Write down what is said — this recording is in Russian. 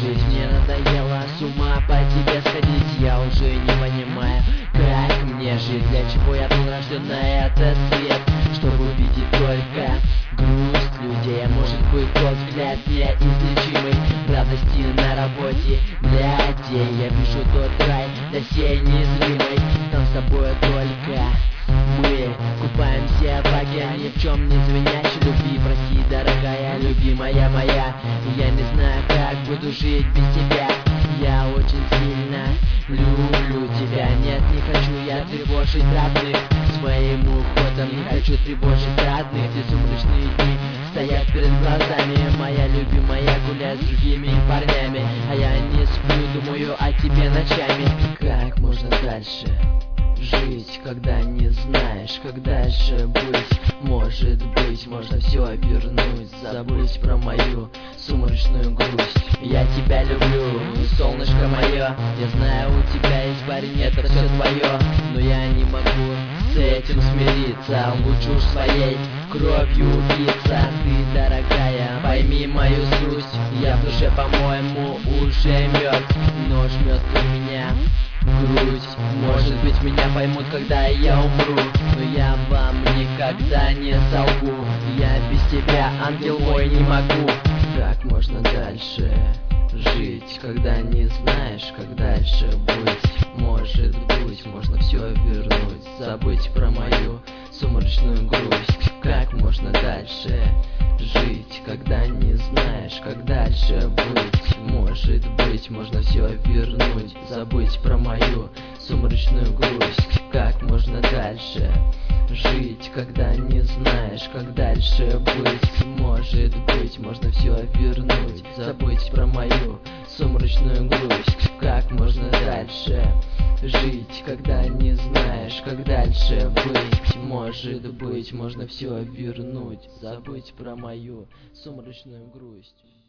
жить. Мне надоело с ума по тебе сходить. Я уже не понимаю, как мне жить. Для чего я был рожден на этот свет? Чтобы увидеть только грусть людей. А может быть тот взгляд неизлечимый радости на работе для день. Я вижу тот рай для сей незримый. Там с тобой только мы купаемся в океане в чем не звенящей любви. Прости, дорогая, любимая моя, я не знаю, как буду жить без тебя. Я очень сильно люблю тебя. Нет, не хочу я тревожить родных своим уходом. Не хочу тревожить родных. Эти сумрачные дни стоят перед глазами. Моя любимая гуляет с другими парнями, а я не сплю, думаю о тебе ночами. Как можно дальше жить, когда не знаешь, как дальше быть? Может быть, можно все вернуть, забыть про мою сумрачную грусть. Я тебя люблю, солнышко мое. Я знаю, у тебя есть парень, это все твое, но я не могу с этим смириться. Лучше уж своей кровью убиться. Ты, дорогая, пойми мою суть. Я в душе, по-моему, уже мертв, но жмет у меня грудь. Может быть, меня поймут, когда я умру, но я вам никогда не солгу. Я без тебя, ангел мой, не могу. Как можно дальше жить, когда не знаешь, как дальше быть? Может быть, можно все вернуть, забыть про мою сумрачную грусть. Как можно дальше жить, когда не знаешь, как дальше быть? Может быть, можно все вернуть, забыть про мою сумрачную грусть. Как можно дальше жить, когда не знаешь, как дальше быть? Может быть, можно все вернуть, забыть про мою сумрачную грусть. Как можно дальше жить, когда не знаешь, как дальше быть? Может быть, можно все вернуть, забыть про мою сумрачную грусть.